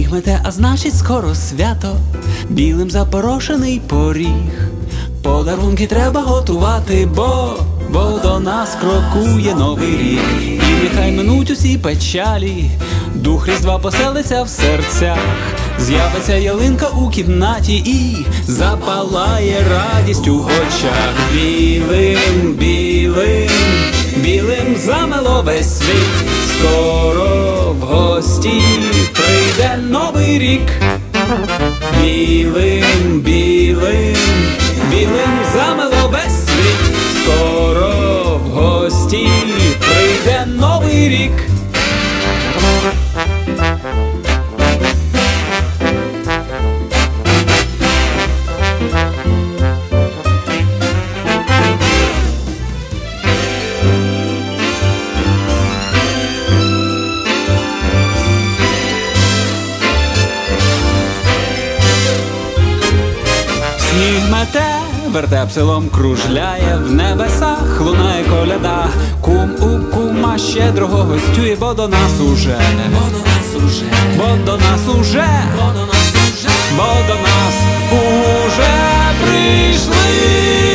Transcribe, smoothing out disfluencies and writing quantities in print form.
Сніг мете, а значить скоро свято, білим запорошений поріг. Подарунки треба готувати, бо до нас крокує новий рік. І нехай минуть усі печалі, дух Різдва поселиться в серцях. З'явиться ялинка у кімнаті і запалає радість у очах. Білим, білим, білим замело весь світ. Скоро в гості прийде новий рік. Білим, білим, білим замело весь світ. Скоро в гості прийде новий рік. Сніг мете, вертеп селом кружляє, в небесах лунає коляда. Кум у кума щедрого гостює, бо до нас уже, бо до нас уже, бо до нас уже, бо до нас уже, бо до нас уже прийшли.